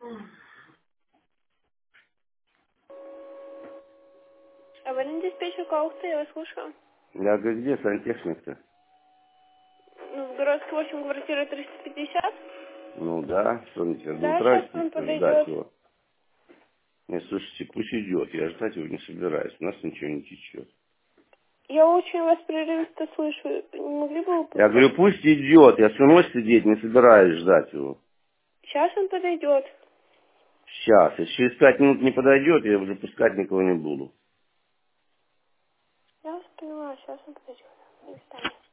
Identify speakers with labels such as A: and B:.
A: Аварийный диспетчер Каухта, я вас слушаю.
B: Я говорю, где сантехник-то?
A: Ну, в городской 8, квартира 350.
B: Ну да, что мне теперь до
A: Да,
B: утра
A: сейчас он
B: ждать
A: подойдет.
B: его? Не, слушайте, пусть идет, я ждать его не собираюсь, у нас ничего не течет.
A: Я очень вас прерывисто слышу. Не могли бы вы
B: Я говорю,
A: повторить?
B: пусть идет, я всю ночь сидеть не собираюсь ждать его.
A: Сейчас он подойдет.
B: Сейчас, если через 5 минут не подойдет, я уже пускать никого не буду.
A: Я вас понимаю, сейчас он подойдет. Не встанет.